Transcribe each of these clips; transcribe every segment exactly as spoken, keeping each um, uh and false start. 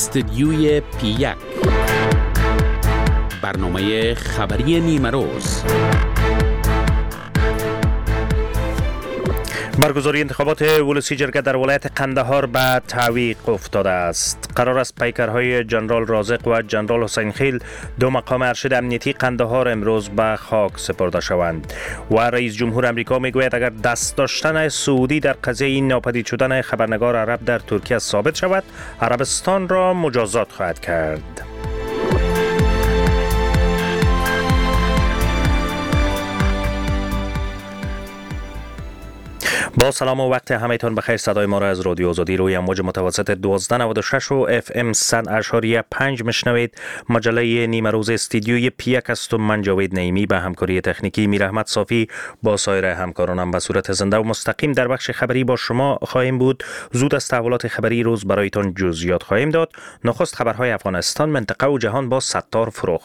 استدیوی پی یک، برنامه خبری نیمه روز. برگزاری انتخابات ولسی جرگه در ولایت قندهار به تعویق افتاده است. قرار است پیکرهای جنرال رازق و جنرال حسین خیل، دو مقام ارشد امنیتی قندهار، امروز به خاک سپرده شوند. و رئیس جمهور امریکا میگوید اگر دست داشتن سعودی در قضیه این ناپدید شدن خبرنگار عرب در ترکیه ثابت شود، عربستان را مجازات خواهد کرد. با سلام و وقت همه‌تان بخیر. صدای ما را از رادیو آزادی روی امواج متوسط دوازده نود و شش و اف ام صد اشاری پنج میشنوید. مجله نیمه روز استدیوی پی یک است و من جاوید نعیمی به همکاری تکنیکی میر احمد صافی با سایر همکارانم به صورت زنده و مستقیم در بخش خبری با شما خواهیم بود. زود از تحولات خبری روز برایتان جزئیات خواهیم داد. نخست خبرهای افغانستان، منطقه و جهان با ستار فروخ.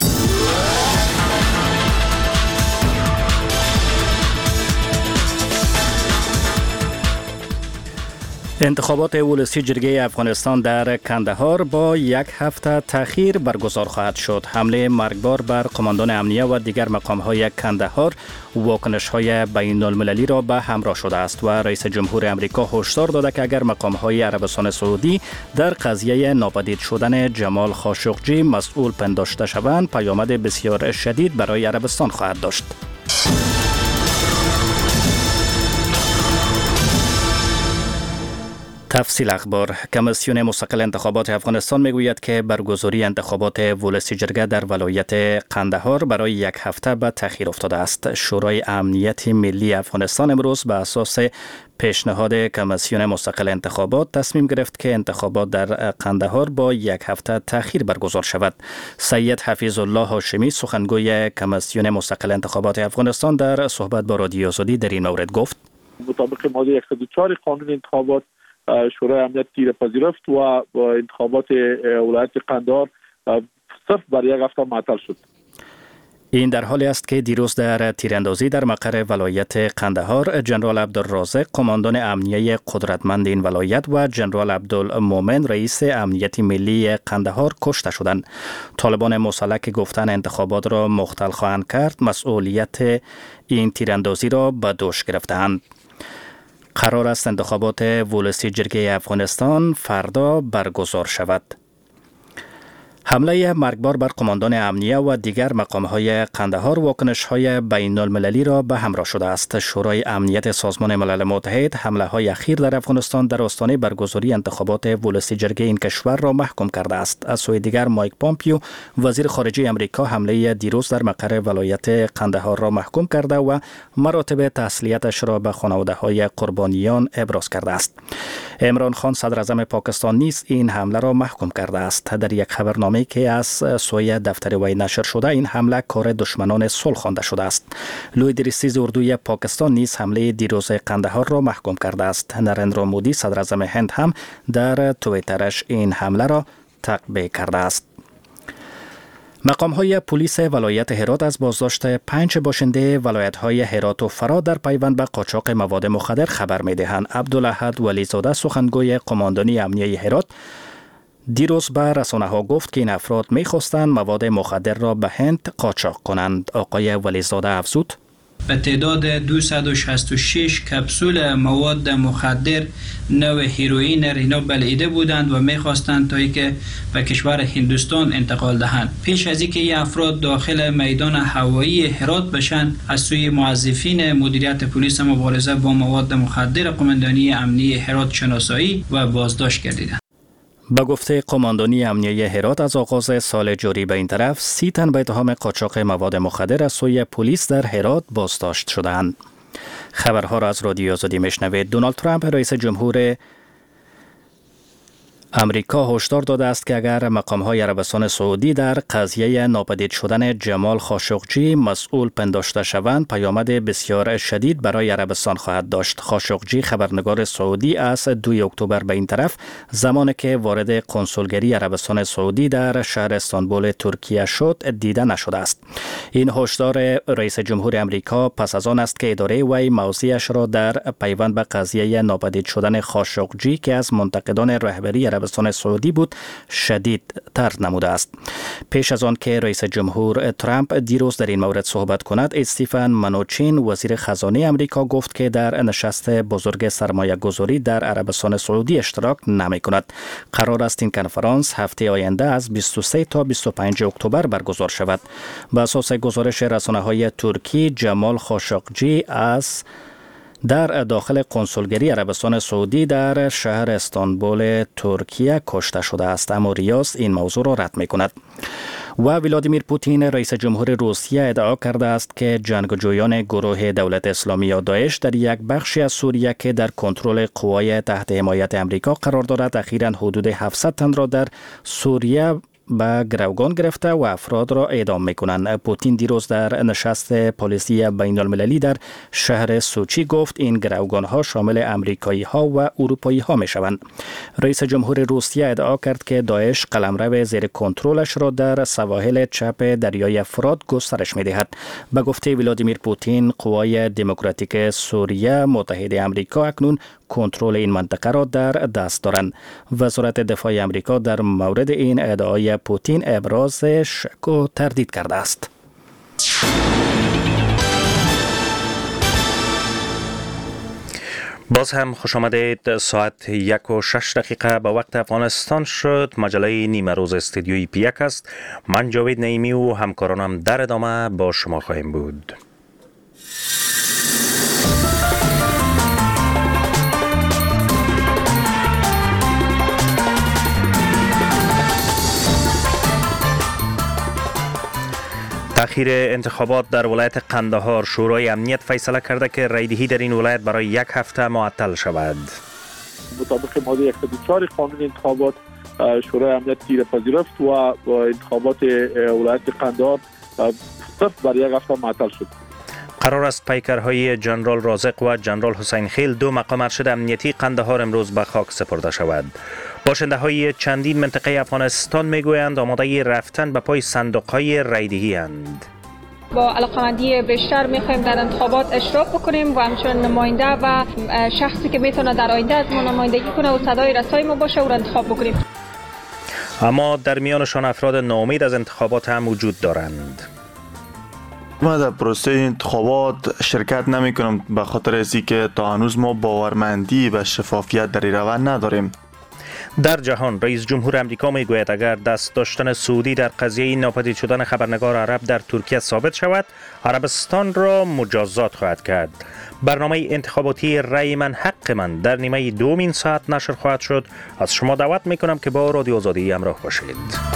انتخابات ولسی جرگه افغانستان در کندهار با یک هفته تأخیر برگزار خواهد شد. حمله مرگبار بر قماندان امنیه و دیگر مقام‌های کندهار واکنش‌های بین‌المللی را به همراه شده است و رئیس جمهور امریکا هشدار داده که اگر مقام‌های عربستان سعودی در قضیه ناپدید شدن جمال خاشقجی مسئول پنداشته شوند، پیامد بسیار شدید برای عربستان خواهد داشت. تفصیل اخبار. کمیسیون مستقل انتخابات افغانستان میگوید که برگزاری انتخابات ولسی جرگه در ولایت قندهار برای یک هفته به تأخیر افتاده است. شورای امنیت ملی افغانستان امروز به اساس پیشنهاد کمیسیون مستقل انتخابات تصمیم گرفت که انتخابات در قندهار با یک هفته تأخیر برگزار شود. سید حفیظ الله هاشمی، سخنگوی کمیسیون مستقل انتخابات افغانستان، در صحبت با رادیو آزادی در این مورد گفت: مطابق ماده صد و چهار قانون انتخابات، شورای امنیت تیر پذیرفت و با انتخابات ولایت قندهار صرف برای یک هفته معطل شد. این در حالی است که دیروز در تیراندازی در مقر ولایت قندهار، جنرال عبدالرازق، قماندان امنیه قدرتمند این ولایت، و جنرال عبدالمومن، رئیس امنیت ملی قندهار کشته شدند. طالبان مسلح که گفتن انتخابات را مختل خواهند کرد، مسئولیت این تیراندازی را به دوش گرفتند. قرار است انتخابات ولسی جرگه افغانستان فردا برگزار شود. حمله مرگبار بر قماندان امنیه و دیگر مقام‌های قندهار واکنش‌های بین‌المللی را به همراه شده است. شورای امنیت سازمان ملل متحد حمله‌های اخیر در افغانستان در آستانه برگزاری انتخابات ولسی جرگه این کشور را محکوم کرده است. از سوی دیگر مایک پامپیو، وزیر خارجه امریکا، حمله دیروز در مقر ولایت قندهار را محکوم کرده و مراتب تسلیتش را به خانواده‌های قربانیان ابراز کرده است. عمران خان، صدر اعظم پاکستان، نیز این حمله را محکوم کرده است. در یک خبرنامه که از سوی دفتر وی نشر شده، این حمله کار دشمنان صلح خوانده شده است. لوی درستیز اردوی پاکستان نیز حمله دیروز قندهار را محکوم کرده است. نریندرا مودی، صدر اعظم هند، هم در توییترش این حمله را تقبیح کرده است. مقام‌های پلیس ولایت هرات از بازداشت پنج باشنده ولایت‌های هرات و فرا در پیوند به قاچاق مواد مخدر خبر می‌دهند. عبدالاحد ولیزاده، سخنگوی قماندانی امنیه هرات، دیروز به رسانه‌ها گفت که این افراد می‌خواستند مواد مخدر را به هند قاچاق کنند. آقای ولیزاده افزود: به تعداد دویست و شصت و شش کپسول مواد مخدر نوع هیروئین اینا بلعیده بودند و می‌خواستند تا اینکه به کشور هندوستان انتقال دهند. پیش از اینکه این افراد داخل میدان هوایی هرات بشن، از سوی موظفین مدیریت پلیس مبارزه با مواد مخدر قماندانی امنیه هرات شناسایی و بازداشت گردیدند. به گفته قماندانی امنیه هرات، از آغاز سال جاری به این طرف سی تن به اتهام قاچاق مواد مخدر از سوی پلیس در هرات بازداشت شدند. خبرها را از رادیو آزادی میشنوید. دونالد ترامپ، رئیس جمهور امریکا، هشدار داده است که اگر مقام‌های عربستان سعودی در قضیه ناپدید شدن جمال خاشقجی مسئول پنداشته شوند، پیامد بسیار شدید برای عربستان خواهد داشت. خاشقجی، خبرنگار سعودی، از دوم اکتبر به این طرف، زمانی که وارد کنسولگری عربستان سعودی در شهر استانبول ترکیه شد، دیده نشده است. این هشدار رئیس جمهور امریکا پس از آن است که اداره وی موضعش را در پیوند به قضیه ناپدید شدن خاشقجی که از منتقدان رهبری عربستان عربستان سعودی بود شدید تر نموده است. پیش از آن که رئیس جمهور ترامپ دیروز در این مورد صحبت کند، استیفن منوچین وزیر خزانه امریکا گفت که در نشست بزرگ سرمایه گذاری در عربستان سعودی اشتراک نمی کند. قرار است این کنفرانس هفته آینده از بیست و سه تا بیست و پنج اکتبر برگزار شود. به اساس گزارش رسانه‌های ترکی، جمال خاشقجی از در داخل کنسولگری عربستان سعودی در شهر استانبول ترکیه کشته شده است، اما ریاض این موضوع را رد می کند. و ولادیمیر پوتین رئیس جمهور روسیه ادعا کرده است که جنگجویان گروه دولت اسلامی یا داعش در یک بخشی از سوریه که در کنترل قوای تحت حمایت امریکا قرار دارد اخیراً حدود هفتصد تن را در سوریه به گروگان گرفته و افراد را اعدام میکنند. پوتین دیروز در نشست پلیسی بین المللی در شهر سوچی گفت این گروگان ها شامل امریکایی ها و اروپایی ها می شوند. رئیس جمهور روسیه ادعا کرد که داعش قلمرو زیر کنترلش را در سواحل چپ دریای فرات گسترش می دهد. به گفته ولادیمیر پوتین، قوای دموکراتیک سوریه متحد امریکا اکنون کنترل این منطقه را در دست دارند. وزارت دفاع امریکا در مورد این ادعای پوتین ابراز شک و تردید کرده است. باز هم خوش آمدید. ساعت یک و شش دقیقه به وقت افغانستان شد. مجله نیمه روز استودیوی پیک است. من جاوید نعیمی و همکارانم در ادامه با شما خواهیم بود. تأخیر انتخابات در ولایت قندهار. شورای امنیت فیصله کرده که رایدهی در این ولایت برای یک هفته معطل شود. مطابق ماده صد و چهار قانون انتخابات، شورای امنیت تیر پذیرفت و انتخابات ولایت قندهار صرف برای یک هفته معطل شد. قرار است پیکرهای جنرال رازق و جنرال حسین خیل، دو مقام ارشد امنیتی قندهار، امروز به خاک سپرده شود. باشنده های چندین منطقه افغانستان میگویند آماده رفتن به پای صندوق های رایدهی اند. با علاقمندی بیشتر میخوایم در انتخابات اشتراک بکنیم و همچنین نماینده و شخصی که میتونه در آینده از ما نمایندگی کنه و صدای رسای ما باشه او را انتخاب بکنیم. اما در میانشان افراد ناامید از انتخابات هم وجود دارند. ما در پروسه انتخابات شرکت نمی کنم به خاطر ازی که تا هنوز ما باورمندی و شفافیت در این روند نداریم. در جهان، رئیس جمهور امریکا میگوید اگر دست داشتن سعودی در قضیه ناپدید شدن خبرنگار عرب در ترکیه ثابت شود، عربستان را مجازات خواهد کرد. برنامه انتخاباتی رای من حق من در نیمه دومین ساعت نشر خواهد شد. از شما دعوت میکنم که با رادیو آزادی همراه باشید.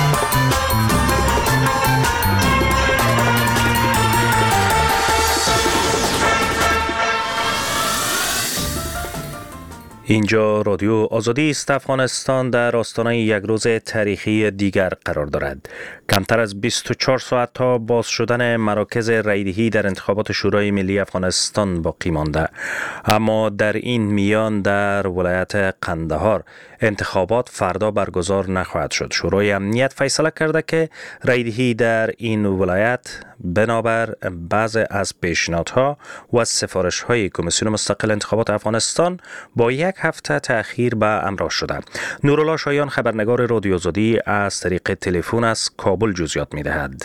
اینجا رادیو آزادی است. افغانستان در آستانه یک روز تاریخی دیگر قرار دارد. کمتر از بیست و چهار ساعت تا باز شدن مراکز رایدهی در انتخابات شورای ملی افغانستان باقی مانده، اما در این میان در ولایت قندهار انتخابات فردا برگزار نخواهد شد. شورای امنیت فیصله کرده که رایدهی در این ولایت بنابر بعض از پیشنهادها و سفارش‌های کمیسیون مستقل انتخابات افغانستان با یک هفته تأخیر به امرا شده. نورالله شایان خبرنگار رادیو آزادی از طریق تلفن از کابل جزئیات می‌دهد.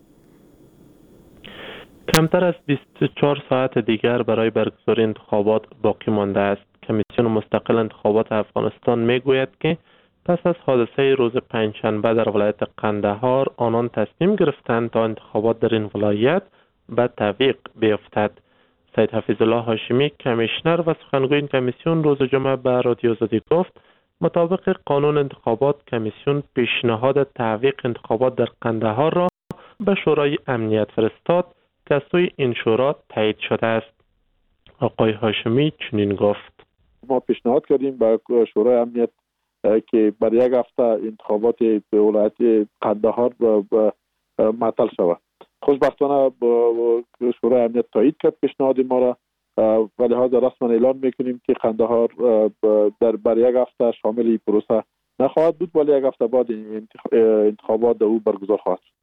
کمتر از بیست و چهار ساعت دیگر برای برگزاری انتخابات باقی مانده است. کمیسیون مستقل انتخابات افغانستان میگوید که پس از حادثه روز پنجشنبه در ولایت قندهار آنان تصمیم گرفتند تا انتخابات در این ولایت به تعویق بیفتد. سید حفیظ الله هاشمی کمیشنر و سخنگوی این کمیسیون روز جمعه به رادیو آزادی گفت مطابق قانون انتخابات کمیسیون پیشنهاد تعویق انتخابات در قندهار را به شورای امنیت فرستاد که از سوی این شورا تایید شده است. آقای هاشمی چنین گفت: ما پیشنهاد کردیم به شورای امنیت که برای یک هفته انتخابات به ولایت قندهار معطل شود. خوشبختانه شورای امنیت تایید کرد پیشنهاد ما را و لحاظا رسما اعلان میکنیم که قندهار در برای یک هفته شامل این پروسه نخواهد بود، ولی یک هفته بعد انتخابات او برگزار خواهد شد.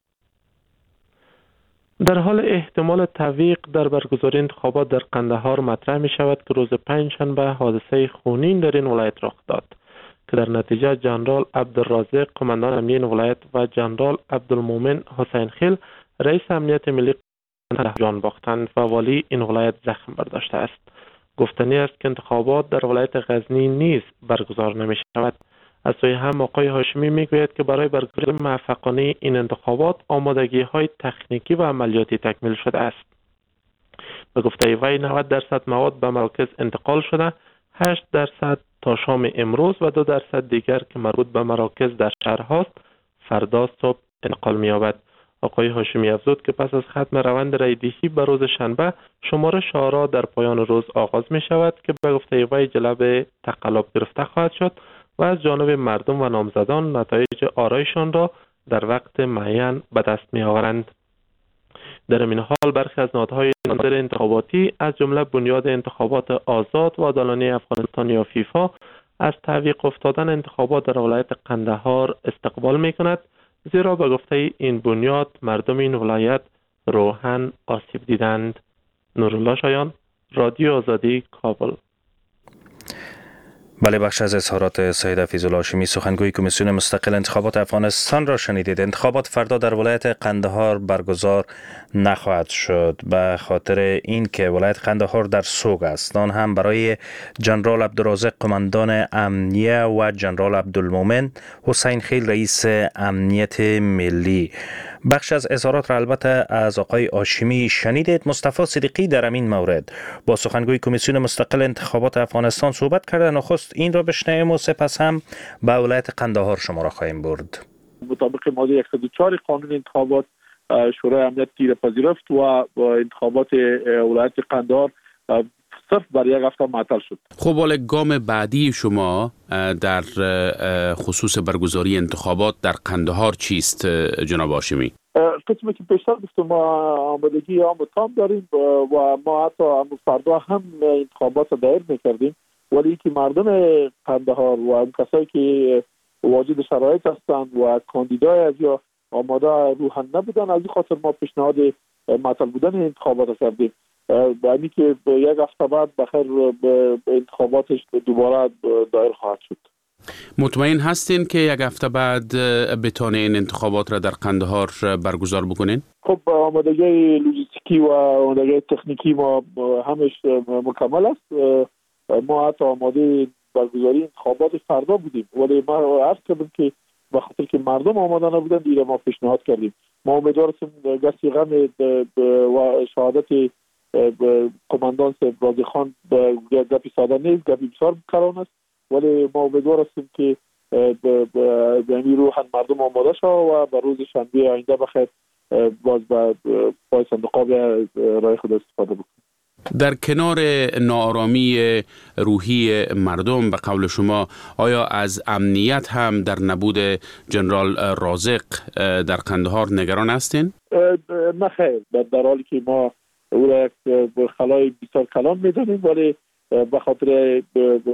در حال احتمال تعویق در برگزاری انتخابات در قندهار مطرح می شود که روز پنجشنبه حادثه خونین در این ولایت رخ داد. که در نتیجه جنرال عبدالرازق قماندان امنیه این ولایت و جنرال عبدالمومن حسین خیل رئیس امنیت ملی جان باختند و والی این ولایت زخم برداشته است. گفتنی است که انتخابات در ولایت غزنی نیز برگزار نمی شود. از سوی هم آقای هاشمی می گوید که برای برگزاری موفقانه این انتخابات آمادگی های تکنیکی و عملیاتی تکمیل شده است. به گفته وی نود درصد مواد به مراکز انتقال شده، هشت درصد تا شام امروز و دو درصد دیگر که مربوط به مراکز در شهرهاست فردا صبح انتقال می یابد. آقای هاشمی افزود که پس از ختم روند رایدهی به روز شنبه شمارش آرا در پایان روز آغاز می شود که به گفته وی جلب تقلب گرفته خواهد شد و از جانب مردم و نامزدان نتایج آرایشان را در وقت معین به دست می آورند. در این حال برخی از نهادهای ناظر انتخاباتی از جمله بنیاد انتخابات آزاد و عادلانه افغانستان یا فیفا از تعویق افتادن انتخابات در ولایت قندهار استقبال می کند، زیرا به گفته این بنیاد مردم این ولایت روحاً آسیب دیدند. نورالله شایان، رادیو آزادی، کابل. بله، بخش از اظهارات سید حفیظالله هاشمی سخنگوی کمیسیون مستقل انتخابات افغانستان را شنیدید. انتخابات فردا در ولایت قندهار برگزار نخواهد شد به خاطر اینکه ولایت قندهار در سوگ است. آن هم برای جنرال عبدالرازق قماندان امنیه و جنرال عبدالمومن حسین خیل رئیس امنیت ملی. بخش از اظهارات را البته از آقای هاشمی شنیدید. مصطفی صدیقی در این مورد با سخنگوی کمیسیون مستقل انتخابات افغانستان صحبت کرده. نخست این را بشنویم و سپس هم به ولایت قندهار شما را خواهیم برد. مطابق ماده صد و چهار قانون انتخابات شورای امنیت تیر پذیرفت و با انتخابات ولایت قندهار صرف برای یک هفته معطل شد. خب حالا گام بعدی شما در خصوص برگزاری انتخابات در قندهار چیست جناب هاشمی؟ قسمی که پیشتر گفتم ما آمادگی عام تام داریم و ما حتی فردا هم انتخابات را دایر میکردیم، ولی که مردم قندهار و اون کسایی که واجد شرایط هستند و کاندیدای از یا آماده روحاً نبودن، از این خاطر ما پیشنهاد معطل بودن انتخابات را کردیم. یعنی که یک هفته بعد بخیر انتخاباتش دوباره دایر خواهد شد. مطمئن هستین که یک هفته بعد بتونه این انتخابات را در قندهار برگزار بکنین؟ خب آمادگی لوجستیکی و آمادگی تکنیکی ما همش مکمل است. ما حتی آماده برگزاری انتخابات فردا بودیم، ولی ما عرض کردم که به خاطر که مردم آماده نبودن دیگه ما پیشنهاد کردیم. ما امیدوار هستیم گسی غم و شهادت قماندان صاحب رازق خان گپی ساده نیست، گپی بسیار کران است، ولی ما امیدوار هستیم که به این روح مردم آماده شد و به روز شنبه آینده بخیر باز به پای صندوق به رای خود استفاده بکنیم. در کنار ناآرامی روحی مردم به قول شما، آیا از امنیت هم در نبود جنرال رازق در قندهار نگران هستین؟ نه خیر، در حالی که ما او را یک خلای بسیار کلان میدونیم، ولی به خاطر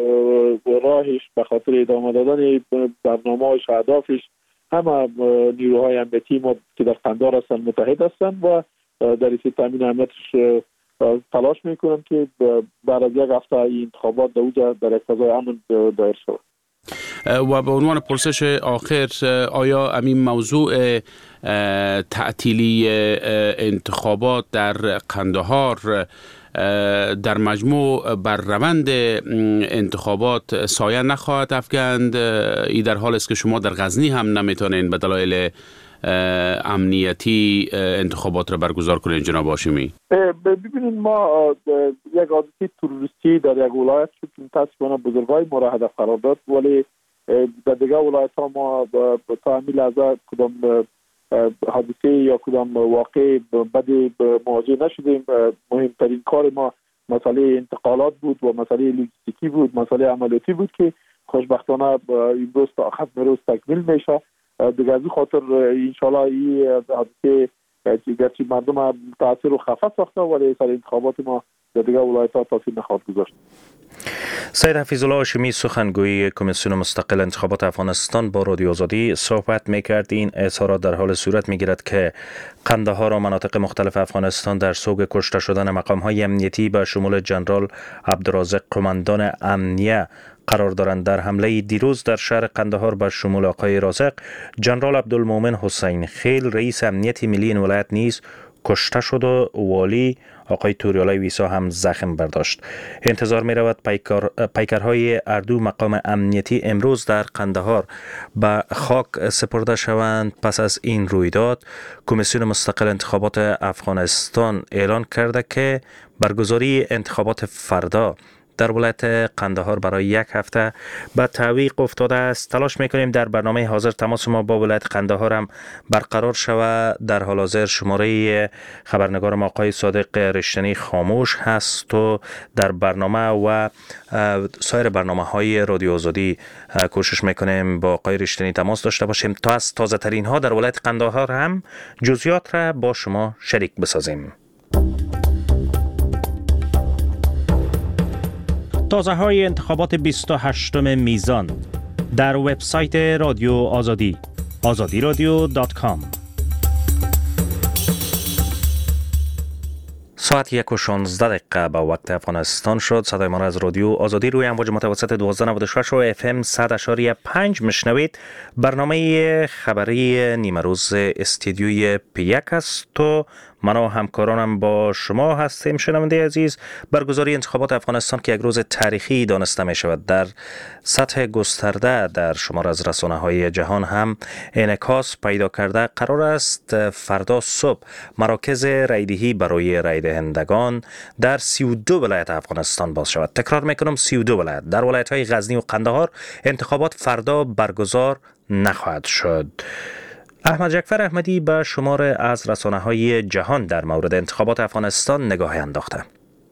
راهش، به خاطر ادامه دادن برنامه‌اش، اهدافش، همه نیروهای امنیتی ما که در قندهار هستن متحد هستند و در این تامین امنیتش تلاش میکنم که بعد از یک هفته این انتخابات در اوجا در یک فضای امن دایر شود. و به عنوان پرسش آخر، آیا همین موضوع تعطیلی انتخابات در قندهار در مجموع بر روند انتخابات سایه نخواهد افکند؟ ای در حال است که شما در غزنی هم نمیتونین به دلایل امنیتی انتخابات را برگزار کنین جناب هاشمی؟ ببینید، ما یک حادثه تروریستی در یک ولایت شد که متاسفانه بزرگای ما را هدف قرار داد، ولی در دیگر ولایت ها ما تا همین لحظه کدام حادثه یا کدام واقع بدی مواجه نشدیم. مهمترین کار ما مسئله انتقالات بود و مسئله لوجستیکی بود، مسئله عملیاتی بود که خوشبختانه امروز تا ختم روز تکمیل میشه. دیگه از این خاطر انشالله این حادثه گرچه مردم تاثیر و خفه ساخته، ولی سر انتخابات ما در دیگه ولایت ها تاثیر نخواهد گذاشت. سید حفیظالله هاشمی سخنگوی کمیسیون مستقل انتخابات افغانستان با رادیو آزادی صحبت میکرد. این اظهارات در حال صورت میگیرد که قندهار و مناطق مختلف افغانستان در سوگ کشته شدن مقام های امنیتی به شمول جنرال عبدالرازق قماندان امنیه قرار دارند. در حمله دیروز در شهر قندهار به شمول آقای رازق، جنرال عبدالمؤمن حسین خیل رئیس امنیت ملی این ولایت نیز کشته شد و والی آقای توریالای ویسا هم زخم برداشت. انتظار می رود پیکر، پیکرهای اردو مقام امنیتی امروز در قندهار به خاک سپرده شوند. پس از این رویداد، کمیسیون مستقل انتخابات افغانستان اعلان کرده که برگزاری انتخابات فردا در ولایت قندهار برای یک هفته به تعویق افتاده است. تلاش میکنیم در برنامه حاضر تماس ما با ولایت قندهار هم برقرار شود. در حال حاضر شماره خبرنگار ما آقای صادق رشتنی خاموش هست و در برنامه و سایر برنامه های رادیو آزادی کوشش میکنیم با آقای رشتنی تماس داشته باشیم تا از تازه ترین ها در ولایت قندهار هم جزئیات را با شما شریک بسازیم. تازه های انتخابات بیست و هشتم میزان در وبسایت رادیو آزادی آزادی رادیو دات کام. ساعت یک و شانزده دقیقه به وقت افغانستان شد. صدای ما را از رادیو آزادی روی امواج متوسط دویست و نود و شش و اف ام صد اشاری پنج میشنوید. برنامه خبری نیمه روز استودیوی پی یک است و من و همکارانم با شما هستیم. شنونده عزیز، برگزاری انتخابات افغانستان که یک روز تاریخی دانسته می شود در سطح گسترده در شمار از رسانه های جهان هم انعکاس پیدا کرده، قرار است فردا صبح مراکز رایدهی برای رای دهندگان در سی و دو ولایت افغانستان باز شود. تکرار میکنم، سی و دو ولایت. در ولایت های غزنی و قندهار انتخابات فردا برگزار نخواهد شد. احمد جعفر احمدی به شمار از رسانه‌های جهان در مورد انتخابات افغانستان نگاهی انداخته.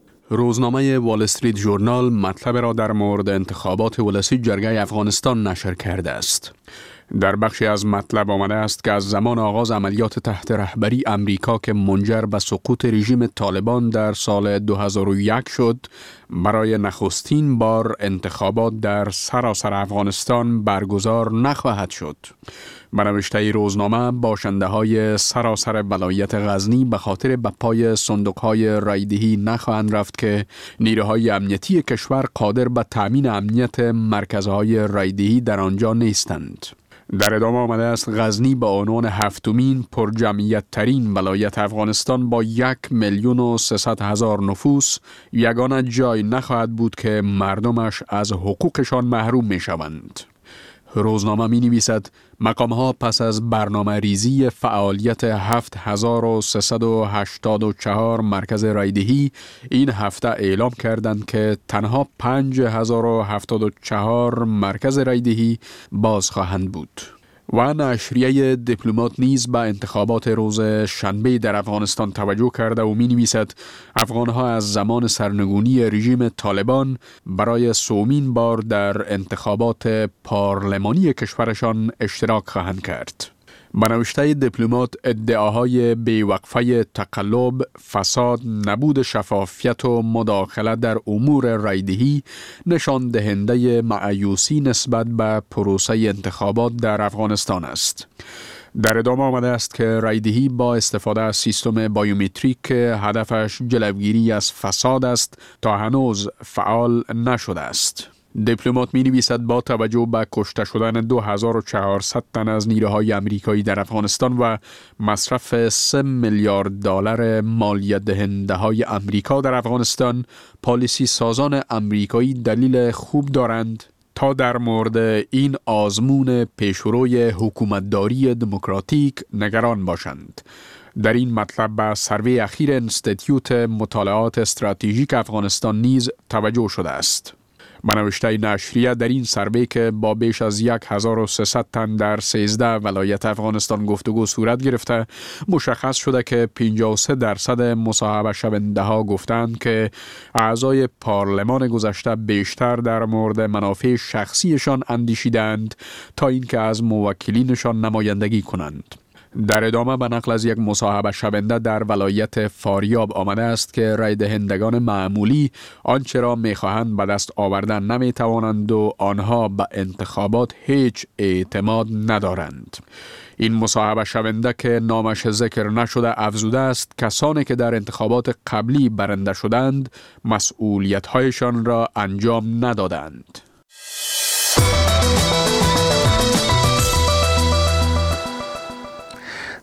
روزنامه وال استریت ژورنال مطلب را در مورد انتخابات ولسی جرگه افغانستان نشر کرده است. در بخشی از مطلب آمده است که از زمان آغاز عملیات تحت رهبری امریکا که منجر به سقوط رژیم طالبان در سال دو هزار و یک شد، برای نخستین بار انتخابات در سراسر افغانستان برگزار نخواهد شد. به نوشته روزنامه، باشنده های سراسر ولایت غزنی به خاطر به پای صندوق های رایدهی نخواهند رفت که نیروهای امنیتی کشور قادر به تامین امنیت مرکزهای رایدهی در آنجا نیستند. در ادامه آمده است غزنی به عنوان هفتمین پر جمعیت ترین ولایت افغانستان با یک میلیون و سیصد هزار نفوس یگانه جای نخواهد بود که مردمش از حقوقشان محروم می شوند. روزنامه می نویسد مقام ها پس از برنامه ریزی فعالیت هفت هزار و سیصد و هشتاد و چهار مرکز رایدهی این هفته اعلام کردند که تنها پنج هزار و هفتاد و چهار مرکز رایدهی باز خواهند بود. و نشریه دیپلمات نیز به انتخابات روز شنبه در افغانستان توجه کرده و می نویسد افغانها از زمان سرنگونی رژیم طالبان برای سومین بار در انتخابات پارلمانی کشورشان اشتراک خواهند کرد. به نوشته دیپلمات، ادعاهای بیوقفه تقلب، فساد، نبود شفافیت و مداخله در امور رایدهی نشان دهنده مایوسی نسبت به پروسه انتخابات در افغانستان است. در ادامه آمده است که رایدهی با استفاده از سیستم بایومتریک که هدفش جلوگیری از فساد است تا هنوز فعال نشده است. دیپلمات می نویسد با توجه به کشته شدن دو هزار و چهارصد تن از نیروهای امریکایی در افغانستان و مصرف سه میلیارد دلار مالیات دهنده های امریکا در افغانستان، پالیسی سازان امریکایی دلیل خوب دارند تا در مورد این آزمون پیشروی حکومتداری دموکراتیک نگران باشند. در این مطلب به سروی اخیر انستیتیوت مطالعات استراتژیک افغانستان نیز توجه شده است. به نوشته نشریه، در این سروی که با بیش از هزار و سیصد تن در سیزده ولایت افغانستان گفتگو صورت گرفته، مشخص شده که پنجاه و سه درصد مصاحبه شونده ها گفتند که اعضای پارلمان گذشته بیشتر در مورد منافع شخصیشان اندیشیدند تا اینکه از موکلینشان نمایندگی کنند. در ادامه به نقل از یک مصاحبه شونده در ولایت فاریاب آمده است که رای دهندگان معمولی آنچه را می‌خواهند به دست آوردن نمی‌توانند و آنها به انتخابات هیچ اعتماد ندارند. این مصاحبه شونده که نامش ذکر نشده افزوده است کسانی که در انتخابات قبلی برنده شدند مسئولیت‌هایشان را انجام ندادند.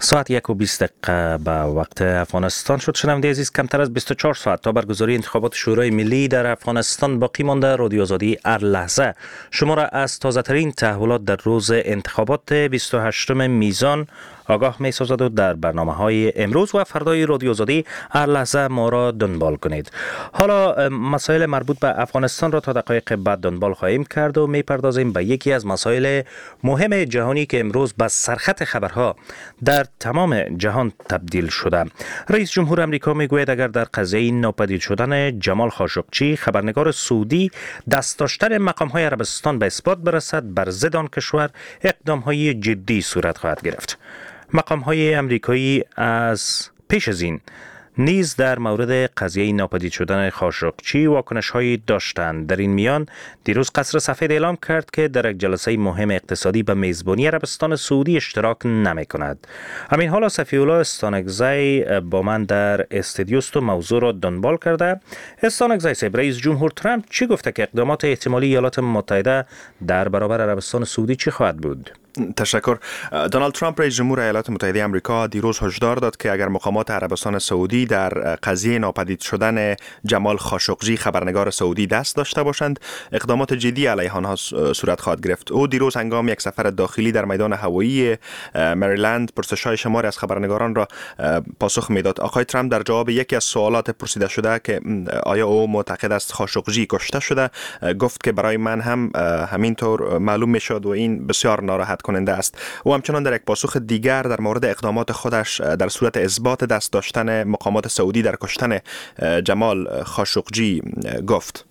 ساعت یک و بیست دقیقه به وقت افغانستان شد. شنونده عزیز، کمتر از بیست و چهار ساعت تا برگزاری انتخابات شورای ملی در افغانستان باقی مانده. رادیو آزادی هر لحظه شما را از تازه ترین تحولات در روز انتخابات بیست و هشتم میزان آگاه می سازد و در برنامه های امروز و فردای رادیو آزادی هر لحظه ما را دنبال کنید. حالا مسائل مربوط به افغانستان را تا دقایق بعد دنبال خواهیم کرد و می پردازیم به یکی از مسائل مهم جهانی که امروز به سرخط خبرها در تمام جهان تبدیل شده. رئیس جمهور امریکا می گوید اگر در قضیه ناپدید شدن جمال خاشقچی خبرنگار سعودی دست داشتن مقام های عربستان به اثبات برسد، بر ضد آن کشور اقدام های جدی صورت خواهد گرفت. مقام های امریکایی از پیش از این نیز در مورد قضیه ناپدید شدن خاشقچی واکنش هایی داشتند. در این میان دیروز قصر سفید اعلام کرد که در یک جلسه مهم اقتصادی به میزبانی عربستان سعودی اشتراک نمی کند. همین حالا صفی الله استانکزی با من در استودیو است و موضوع را دنبال کرده. استانکزی صاحب، رئیس جمهور ترامپ چی گفته که اقدامات احتمالی ایالات متحده در برابر عربستان سعودی چی خواهد بود؟ تشکر. دونالد ترامپ رئیس جمهور ایالات متحده آمریکا دیروز هشدار داد که اگر مقامات عربستان سعودی در قضیه ناپدید شدن جمال خاشقچی خبرنگار سعودی دست داشته باشند، اقدامات جدی علیه آنها صورت خواهد گرفت. او دیروز هنگام یک سفر داخلی در میدان هوایی مریلند پرسش‌های شماری از خبرنگاران را پاسخ میداد. آقای ترامپ در جواب یکی از سوالات پرسیده شده که آیا او معتقد است خاشقچی کشته شده، گفت که برای من هم همینطور معلوم میشد و این بسیار ناراحت کننده است. او همچنان در یک پاسخ دیگر در مورد اقدامات خودش در صورت اثبات دست داشتن مقامات سعودی در کشتن جمال خاشقچی گفت: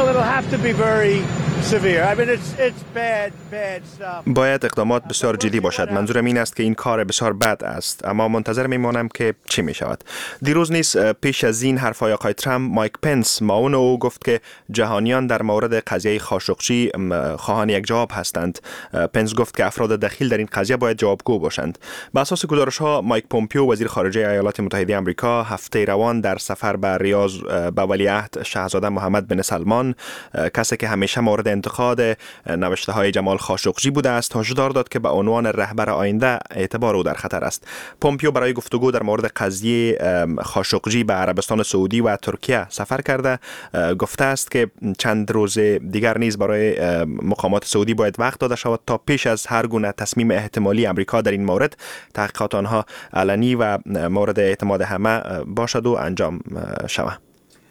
باید اقدامات بسیار جدی باشد. منظورم این است که این کار بسیار بد است، اما منتظر میمانم که چی می شود. دیروز نیز پیش از این حرفای آقای ترامپ، مایک پنس معاون او گفت که جهانیان در مورد قضیه خاشقچی خواهان یک جواب هستند. پنس گفت که افراد دخیل در این قضیه باید جوابگو باشند. به اساس گزارش ها، مایک پومپیو وزیر خارجه ایالات متحده آمریکا هفته روان در سفر به ریاض به ولیعهد شاهزاده محمد بن سلمان، کسی که همیشه مورد انتقاد نوشته های جمال خاشقچی بوده است، هشدار داد که به عنوان رهبر آینده اعتبار او در خطر است. پومپیو برای گفتگو در مورد قضیه خاشقچی به عربستان سعودی و ترکیه سفر کرده. گفته است که چند روز دیگر نیز برای مقامات سعودی باید وقت داده شود تا پیش از هر گونه تصمیم احتمالی امریکا در این مورد تحقیقات آنها علنی و مورد اعتماد همه باشد و انجام شود.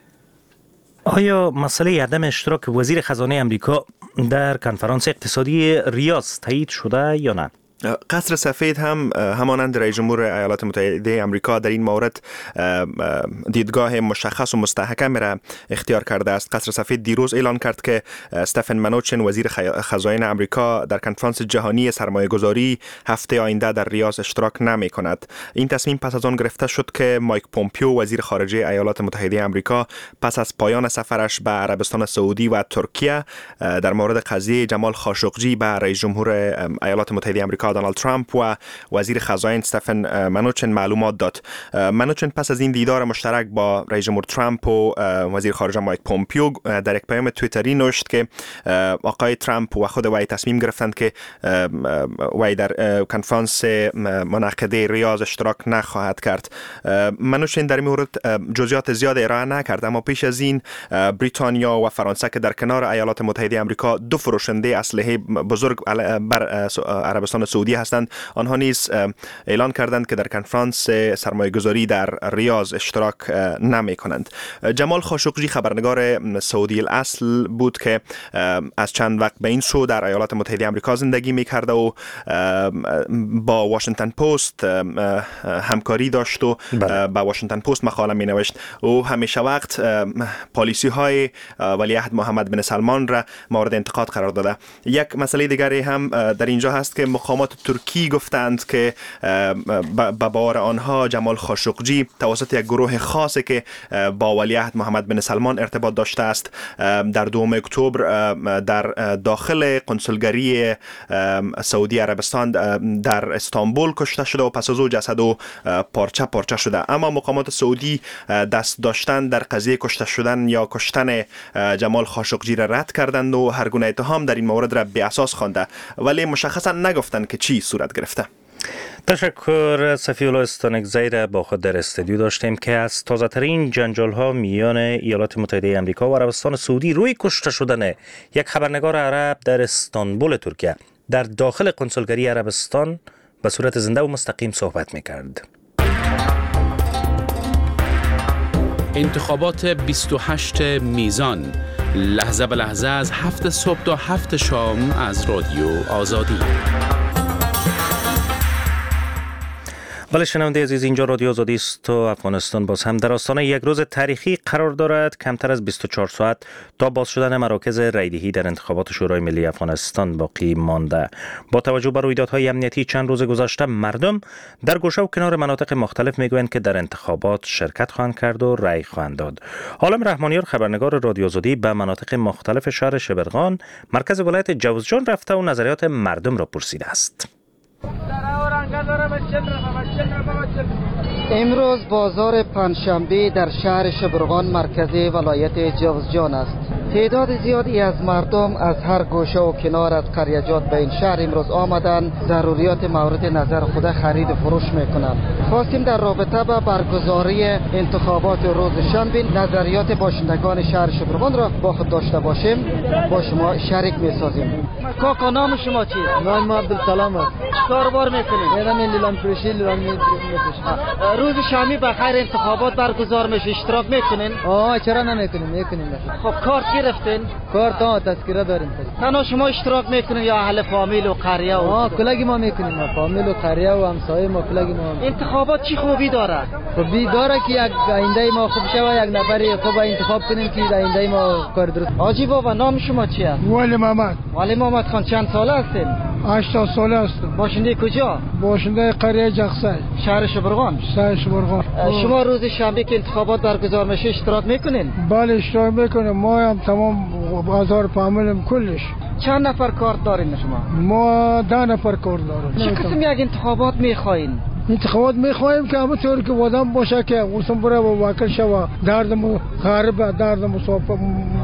آیا مسئله عدم اشتراک وزیر خزانه امریکا در کنفرانس اقتصادی ریاض تایید شده یا نه؟ قصر سفید هم همانند رئیس جمهور ایالات متحده آمریکا در این مورد دیدگاه مشخص و مستحکم را اختیار کرده است. قصر سفید دیروز اعلان کرد که استفن منوچن وزیر خزاین آمریکا در کنفرانس جهانی سرمایه‌گذاری هفته آینده در ریاض اشتراک نمی کند. این تصمیم پس از آن گرفته شد که مایک پومپیو وزیر خارجه ایالات متحده آمریکا پس از پایان سفرش به عربستان سعودی و ترکیه در مورد قضیه جمال خاشقچی به رئیس جمهور ایالات متحده آمریکا دونالد ترامپ و وزیر خزاین استفن منوچن معلومات داد. منوچن پس از این دیدار مشترک با رئیس جمهور ترامپ و وزیر خارجه مایک پومپیو در یک پیام توییتری نوشت که آقای ترامپ و خود وی تصمیم گرفتند که وی در کنفرانس منعقده ریاض اشتراک نخواهد کرد. منوچن در این مورد جزئیات زیاد ارائه نکرد، اما پیش از این بریتانیا و فرانسه که در کنار ایالات متحده آمریکا دو فروشنده اسلحه بزرگ بر عربستان سعودی هستند، آنها نیز اعلان کردند که در کنفرانس سرمایه‌گذاری در ریاض اشتراک نمی کنند. جمال خاشقچی خبرنگار سعودی الاصل بود که از چند وقت به این سو در ایالات متحده آمریکا زندگی می‌کرد و با واشنگتن پست همکاری داشت و با واشنگتن پست مقاله می‌نوشت. او همیشه وقت پالیسی های ولیعهد محمد بن سلمان را مورد انتقاد قرار داده. یک مسئله دیگری هم در اینجا هست که مقامات ترکی گفتند که به باور آنها جمال خاشقچی توسط یک گروه خاصی که با ولیعهد محمد بن سلمان ارتباط داشته است در دوم اکتبر در داخل کنسولگری سعودی عربستان در استانبول کشته شده و پس از او جسد او پارچه پارچه شده. اما مقامات سعودی دست داشتن در قضیه کشته شدن یا کشتن جمال خاشقچی را رد کردند و هر گونه اتهام در این مورد را بی اساس خوانده، ولی مشخصا نگفتند که چی صورت گرفته. تشکر. صفی‌الله استانکزی را با خود در استودیو داشتیم که از تازه ترین جنجال ها میان ایالات متحده آمریکا و عربستان سعودی روی کشته شدن یک خبرنگار عرب در استانبول ترکیه در داخل کنسولگری عربستان به صورت زنده و مستقیم صحبت می‌کرد. انتخابات بیست و هشت میزان، لحظه به لحظه از هفت صبح تا هفت شام از رادیو آزادی. بله شنونده عزیز، اینجا رادیو آزادی است و افغانستان باز هم در آستانه یک روز تاریخی قرار دارد. کمتر از بیست و چهار ساعت تا باز شدن مراکز رایدهی در انتخابات شورای ملی افغانستان باقی مانده. با توجه به رویدادهای امنیتی چند روز گذشته، مردم در گوشه و کنار مناطق مختلف میگویند که در انتخابات شرکت خواهند کرد و رای خواهند داد. عالم رحمانیار خبرنگار رادیو آزادی به مناطق مختلف شهر شبرغان مرکز ولایت جوزجان رفته و نظریات مردم را پرسیده است. امروز بازار پنجشنبه در شهر شبرغان مرکزی ولایت جوزجان است. تعداد زیادی از مردم از هر گوشه و کنار از قریجات به این شهر امروز آمدند ضروریات مورد نظر خود خرید و فروش میکنند. خواستیم در رابطه با برگزاری انتخابات روز شنبه نظریات باشندگان شهر شبرغان را با خود داشته باشیم، با شما شریک میسازیم. کاکا نام شما چیست؟ نام ما عبدالسلام است. کاربار میکنید؟ میرم این لیلان فروشی لیلان میفروشم. روز شنبه بخیر انتخابات برگزار میشه، اشتراک میکنین؟ آه چرا نمیکنیم؟ میکنیم. خب کارت گرفتین؟ کارت ها تذکره داریم. تنها شما اشتراک میکنین یا اهل فامیل و قریه و آه کلگی ما میکنیم، ما فامیل و قریه و همسایه ما کلگی ما. انتخابات چی خوبی داره؟ خوبی داره که یک آینده ما خوب شوه، یک نفری خوب انتخاب کنیم که آینده ما کار درست. حاجی بابا نام شما چیه؟ ولی محمد. ولی محمد خان چند ساله هستین؟ هشتاد ساله هستم. باشنده کجا؟ باشنده قریه جغسای. شهر شبرغان. شهر شبرغان. شما روز شنبه که انتخابات برگزار میشه اشتراک میکنین؟ بله اشتراک میکنیم. ما هم تمام بازار فامیلم کلش. چند نفر کارت دارین شما؟ ما ده نفر کارت داریم. چه قسم یک انتخابات میخواین؟ انتخابات میخوایم که همونطور که آدم باشه که وسم بره و واکل شوه، دردم غربه، دردم مصافه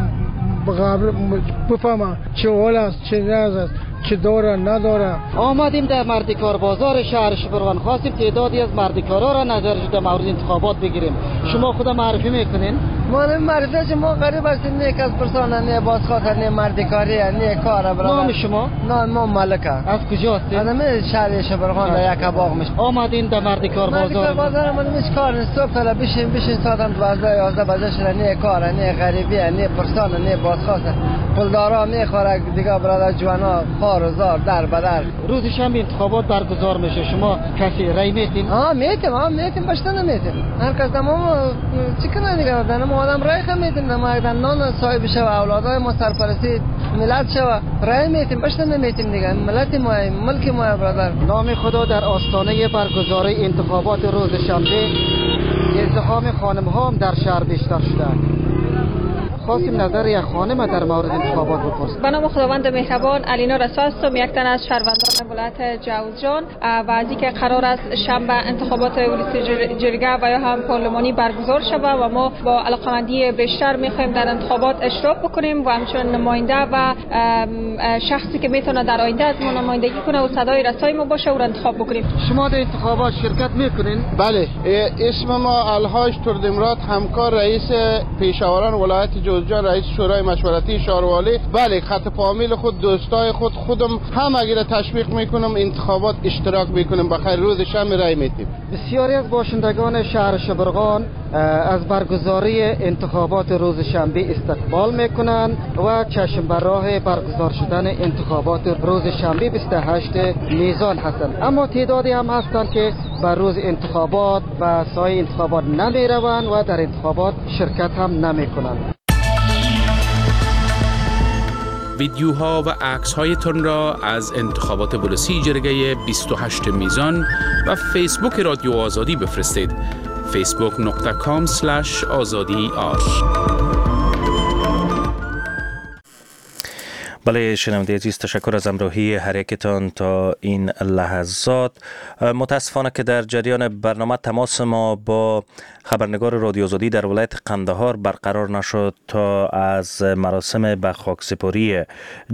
بفهمه چه حال است، چه نیاز است، چه داره نداره. آمدیم در مردکار بازار شهر شبرغان، خواستیم تعدادی از مردکارا را نظرش در مورد انتخابات بگیریم. شما خود معرفی میکنین؟ ما معرفی که ما غریب هستیم، نه کس پرسان، نه بازخواست، نه مردکاری، نه کار. نام شما؟ نام ما ملکه. از کجا هستید؟ من شهر شبرغان در یک باغ میشه. آمدین در مردکار بازار. مردکار بازار من میش کار نیست. صبح تا بشین بشین ساعتم دوازده یازده بجه شده، نه کار، نه غریبی، نه پرسان، نه بازخواست. پولدارا میخوره دیگه برادر جوانا خار و زار در بدر. روز شنبه انتخابات برگزار میشه، شما کسی رای میتین؟ آه میتیم، آه میتیم، باشته نمیتیم. هر کس دمام چی کنه دیگه، دنم آدم رای خم میتیم، دم آدم نان صاحب شه و اولادای ما سرپرستی ملت شه، رای میتیم، باشته نمیتیم دیگه. ملت ما، ملک ما برادر. نام خدا در آستانه برگزاری انتخابات روز شنبه ازدحام خانم ها هم در شهر بیشتر شده. خواستیم نظر یک خانم در مورد انتخابات بپرسیم. به نام خداوند مهربان، علینا رسا هستم، یک تن از شهروندان ولایت جوزجان و از اینکه قرار است شنبه انتخابات ولسی جرگه و یا هم پارلمانی برگزار شود و ما با علاقمندی بیشتر میخوایم در انتخابات اشتراک بکنیم و همچنین نماینده و شخصی که میتونه در آینده از ما نمایندگی کنه و صدای رسای ما باشه او را انتخاب بکنیم. شما در انتخابات شرکت میکنین؟ بله، اسم ما الحاج تردمراد، همکار رئیس پیشاوران ولایت جوزجان، رئیس شورای مشورتی شهروالی. بله، خط فامیل خود، دوستای خود، خودم هم اگر تشویق میکنم انتخابات اشتراک میکنم. بخیر روز شنبه رای میدیم. بسیاری از باشندگان شهر شبرغان از برگزاری انتخابات روز شنبه استقبال میکنند و چشم بر راه برگزار شدن انتخابات روز شنبه بیست و هشت میزان هستند. اما تعدادی هم هستند که بر روز انتخابات و سایه انتخابات نمی روند و در انتخابات شرکت هم نمی کنند. ویدیوها و عکس‌هایتان را از انتخابات ولسی جرگه بیست و هشت میزان و فیسبوک رادیو آزادی بفرستید. فیسبوک دات کام اسلش آزادی آر. بله شنونده عزیز، تشکر از همراهی هر یکتان تا این لحظات. متاسفانه که در جریان برنامه تماس ما با خبرنگار رادیو آزادی در ولایت قندهار برقرار نشد تا از مراسم به خاکسپاری